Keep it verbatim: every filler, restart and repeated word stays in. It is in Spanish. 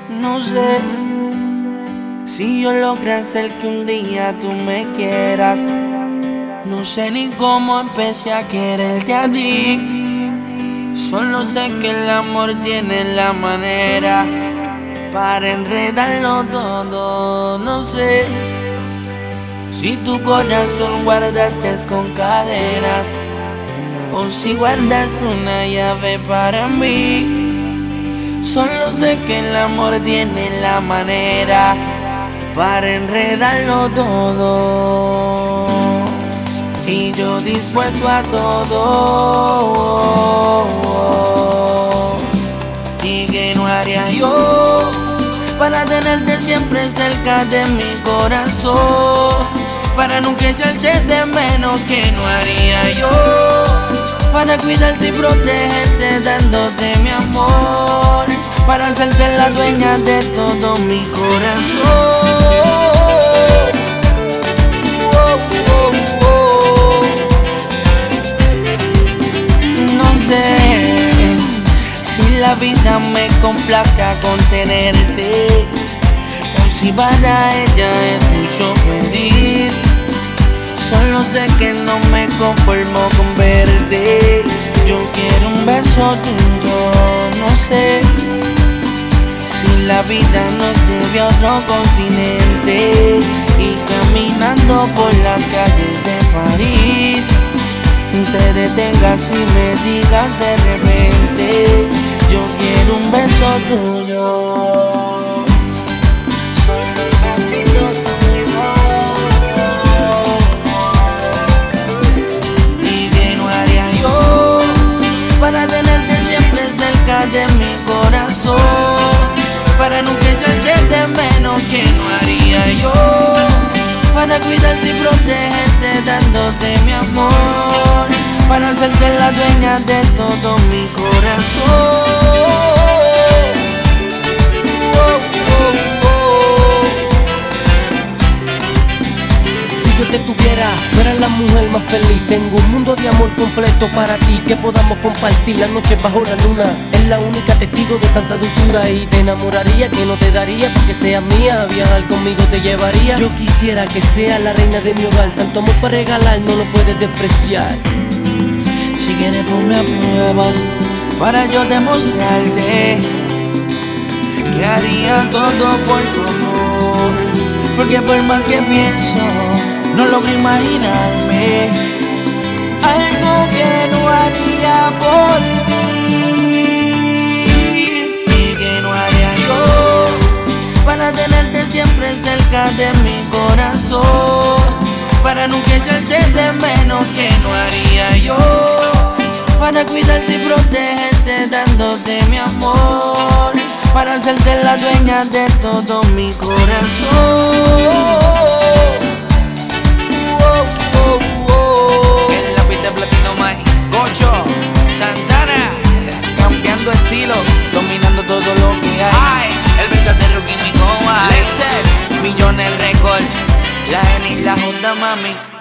No sé si yo logré hacer que un día tú me quieras. No sé ni cómo empecé a quererte a ti. Solo sé que el amor tiene la manera para enredarlo todo. No sé si tu corazón guardaste con cadenas o si guardas una llave para mí. Solo sé que el amor tiene la manera para enredarlo todo. Y yo dispuesto a todo. ¿Y qué no haría yo para tenerte siempre cerca de mi corazón? Para nunca echarte de menos. ¿Qué no haría yo para cuidarte y protegerte, dándote mi amor? Para hacerte la dueña de todo mi corazón. Oh, oh, oh. No sé si la vida me complazca con tenerte o si para ella es mucho pedir. Solo sé que no me conformo con verte. Yo quiero un beso tuyo. No sé si la vida nos lleve a otro continente y caminando por las calles de París te detengas y me digas de repente: yo quiero un beso tuyo. Solo un besito tuyo. ¿Y qué no haría yo para tenerte siempre cerca de mi corazón? Para nunca echarte de menos. ¿Qué no haría yo para cuidarte y protegerte, dándote mi amor? Para hacerte la dueña de todo mi corazón. Oh, oh, oh. Si yo te tuviera, fuera la mujer más feliz. Tengo un mundo de amor completo para ti, que podamos compartir la noche bajo la luna. Es la única testigo de tanta dulzura y te enamoraría, que no te daría porque seas mía. Viajar conmigo te llevaría. Yo quisiera que seas la reina de mi hogar. Tanto amor para regalar no lo puedes despreciar. Si quieres ponme a pruebas para yo demostrarte que haría todo por tu amor. Porque por más que pienso, no logro imaginarme algo que no haría por ti. Y que no haría yo para tenerte siempre cerca de mi corazón. Para nunca echarte de menos. Que no haría yo para cuidarte y protegerte, dándote mi amor? Para hacerte la dueña de todo mi corazón. Oh, oh, oh. El lápiz de platino más Gocho Santana, cambiando estilo, dominando todo lo que hay. Ay, el verdadero químico, Lexter, Millones Record, la N y la J, mami.